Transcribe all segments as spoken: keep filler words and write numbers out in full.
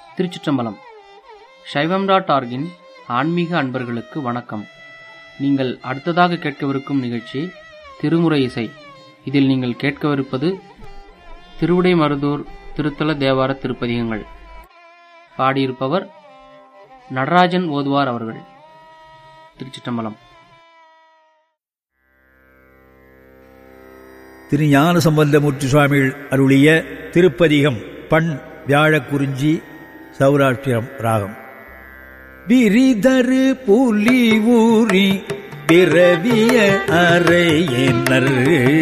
திருச்சிற்றம்பலம். சைவம் டாட் ஆர்கின் ஆன்மீக அன்பர்களுக்கு வணக்கம். நீங்கள் அடுத்ததாக கேட்கவிருக்கும் நிகழ்ச்சி திருமுறை இசை. இதில் நீங்கள் கேட்கவிருப்பது திருவிடை மருதூர் திருத்தல தேவார திருப்பதிகங்கள். பாடியிருப்பவர் நடராஜன் ஓதுவார் அவர்கள். திருச்சிற்றம்பலம். திரு ஞான சம்பந்தமூர்த்தி சுவாமிகள் அருளிய திருப்பதிகம். பண் வியாழக்குறிஞ்சி, சௌராஷ்டிரம் ராகம். விரிதரு புலி ஊரி பிறவிய அறையினர்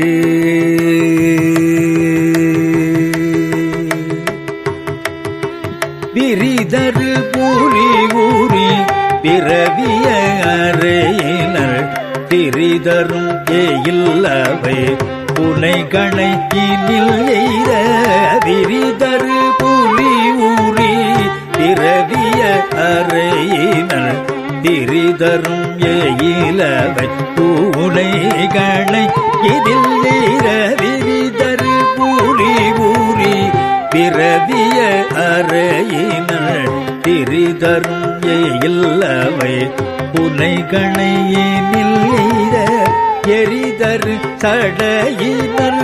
விரிதரு புலி ஊரி பிறவிய அறையினர் திரிதரும் ஏயில்லவை புனைகணை இனில் எய்த விரிதரு புலி ஊரி பிறவிய அறையினர் திரிதரும் ஏயிலவை புனைகணை இதில் எய்த விரிதரு புலி ஊரி பிறவிய அறையினர் திரிதரும் ஏயில்லவை புனைகணை இனில் எய்த எரிதரு சடையினர்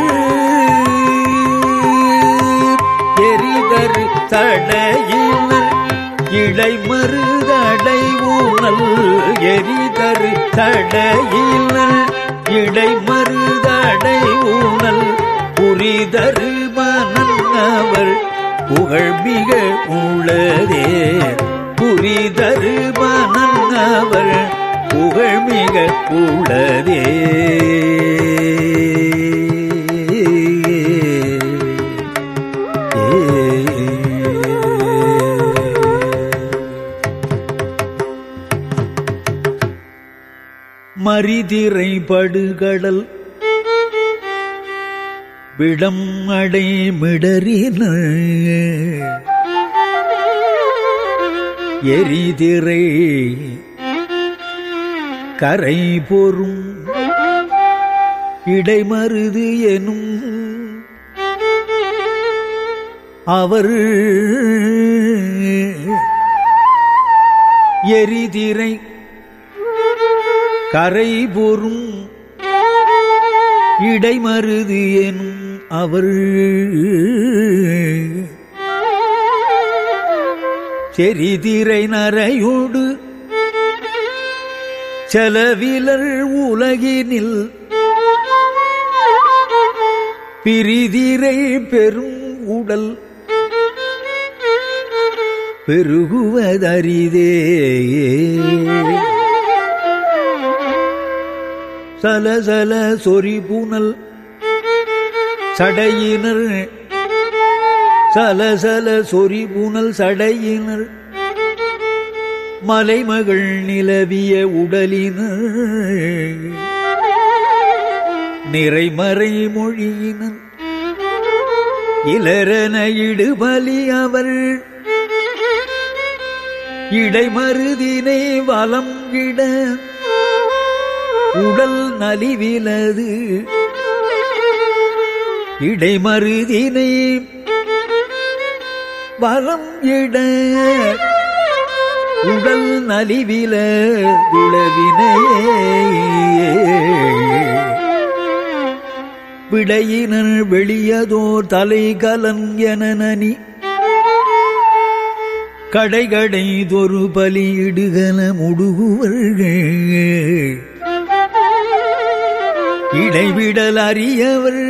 எரிதரு சடையினர் இடைமருதடை ஊனல் எரிதரு சடையினர் இடைமருதடை ஊனல் புரிதரு மனன் அவர் புகழ்மிக உள்ளதே புரிதரு மனன் அவர் புகழ்மிக உள்ளதே. மரிதிரை படுகடல் விடம் அடை மிடறின எரிதிரை கரை பொறும் இடைமருது எனும் அவர் எரிதிரை கரை பொறும் இடைமருது எனும் அவர் செரிதிரை நரையோடு செலவிலர் உலகினில் பிரிதிரை பெரும் உடல் பெருகுவதரிதே சலசல சொறி புனல் சடையினர் சலசல சொறி புனல் சடையினர் மலைமகள் நிலவிய உடலினர் நிறைமறை மொழியினர் இளரன இடுபலி அவர் இடைமருதினை வலம் விட உடல் நலிவிலது இடைமருதினை வலம் இட உடல் நலிவில உளவினையே விடையினர் வெளியதோர் தலை கலன் என நனி கடைகடை தொரு பலியிடுகன முடுகுவர்கள் இடைவிடல் அறியவர்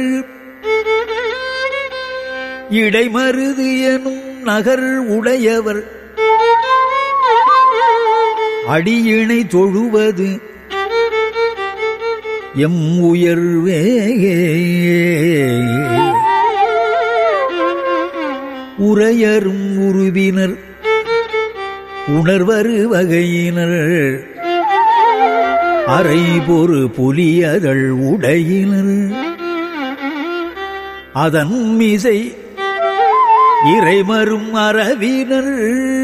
இடைமருது எனும் நகர் உடையவர் அடியினை தொழுவது எம் உயர்வே உரையரும் உருவினர் உணர்வரு வகையினர் அரை பொறு புலியதழ் உடையினர் அதன் மிசை இறைமரும் அரவினர்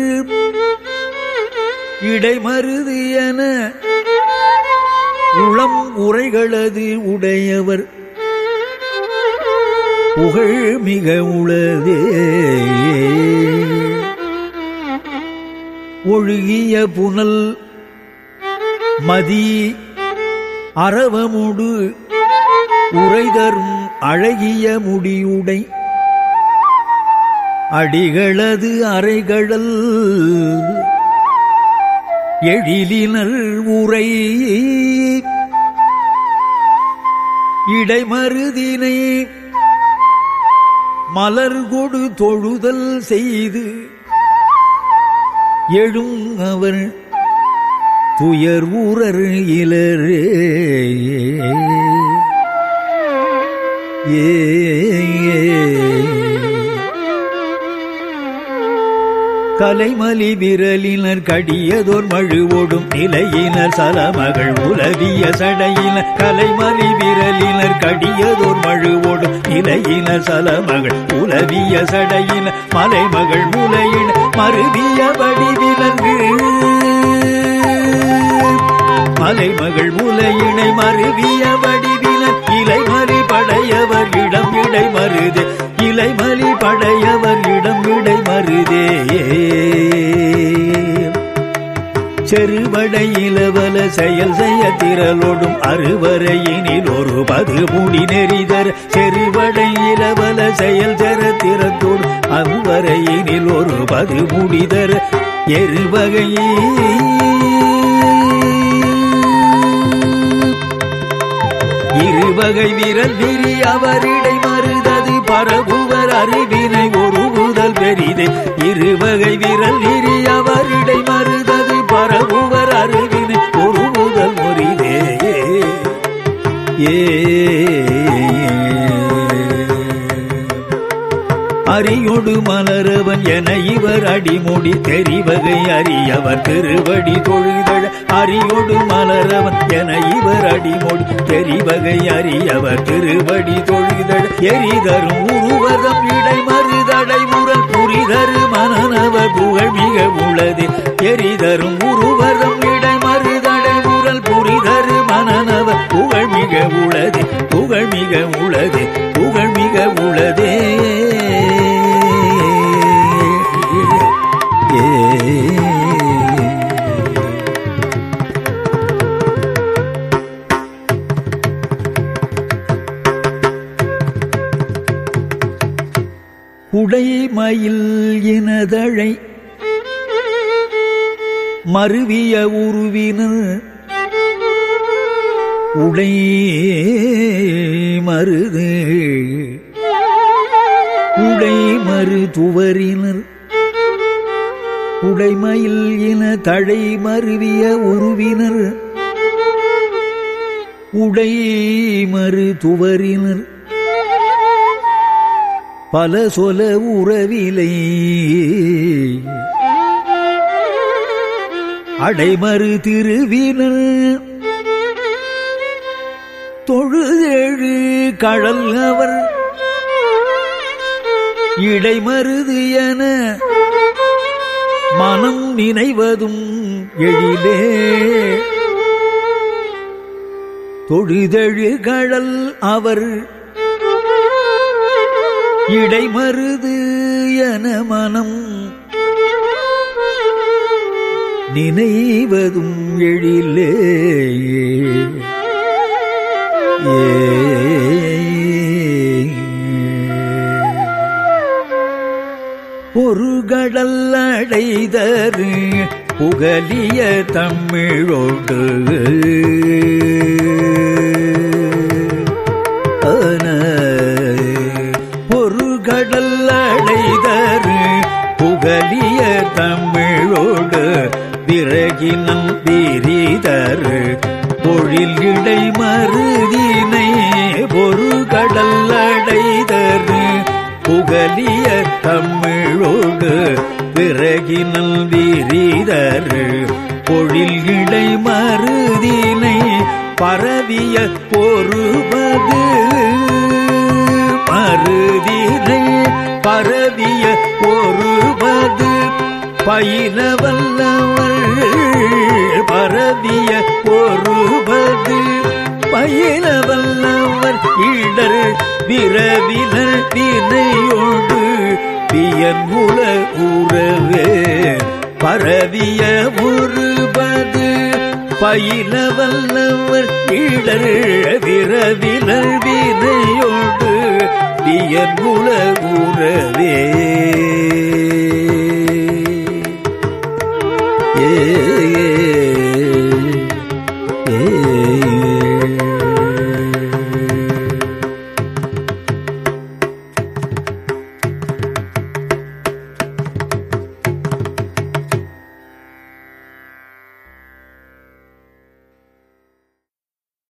இடைமருது என உளம் உரைகளது உடையவர் புகழ் மிக உளதே. ஒழுகிய புனல் மதி அரவமுடு உரைதரும் அழகிய முடியுடை அடிகளது அறைகடல் எழிலினர் உரை இடைமருதினை மலர்கொடு தொழுதல் செய்து எழும் அவர் துயர் ஊரர் இலரே ஏ கலைமலி விரலினர் கடியதோர் மழுவோடும் நிலையினர் சலமகள் உலவிய சடையினர் கலைமலி விரலினர் கடியதோர் மழுவோடும் நிலையினர் சலமகள் உலவிய சடையினர் மலைமகள் முலையின மருவிய வடிவிலங்கு மலைமகள் முலையினை மருவிய வடிவினர் இலைமறி படையவர் இடம் இடை மருதே இலைமலி படையவர் இடம் இடை மருதே செருவடை இளவல செயல் செய்ய திரளோடும் அறுவரையினில் ஒரு பது மூடி நெறிதர் செருவடை இளவல செயல் தர திறத்தோடும் அறுவரையினில் ஒரு பது மூடிதர் எருவகையே இருவகை விரல் விரி அவரிடை மருதது பரவுவர் அறிவினை ஒரு முதல் பெரிதே இருவகை விரல் விரி அவரிடை மருதது பரவுவர் அறிவினை ஒரு முதல் மொரிதே ஏ அரியோடு மலரவன் என இவர் அடிமுடி தெரிவகை அறியவர் திருவடி தொழுதழ அரியோடு மலரவன் என இவர் அடிமுடி தெரிவகை அறியவர் திருவடி தொழுதழ எரிதரும் உருவதம் இடை மறுதடை முரல் புரிதரு மனநவர் புகழ் மிக உள்ளது எரிதரும் உருவதம் இடை மறுதடை முரல் புரிதரு மனநவர் புகழ் மிக உள்ளது புகழ் மிக உள்ளது புகழ் மிக உள்ளதே உடைமயில் இனதழை மருவிய உருவினர் உடை மருது உடை மறு துவரினர் உடைமயில் இன தழை மருவிய உருவினர் உடை மறு துவரினர் பல சொல உறவிலை அடைமறு திருவினர் தொழுதேழு கடல் அவர் இடைமருது என மனம் நினைவதும் எழிலே தொழுதெழு கடல் அவர் இடைமருது என மனம் நினைவதும் எழிலே ஏ ஒரு கடல் அடைதரு புகலிய தமிழோடு ஒரு கடல் அடைதரு புகலிய தமிழோடு விறகினம் விரிதரு பொழில் இடை மருதினை ஒரு கடல் அடைதரு புகலிய தமிழோடு விறகினல் விரிதரு பொழில் இடை மருதினை பரவிய பொறுபது மருதினை பரவிய பொறுபது பயிலவல்லவர் பரவிய பொறுபது பயிலவல்லவர் இடர் விரவினர் தினையோடு பியன்முல உறவே பரவிய உருவது பயில வல்லவர் இடர் விரவிலர் வினையோடு வியர்குல உறவே ஏ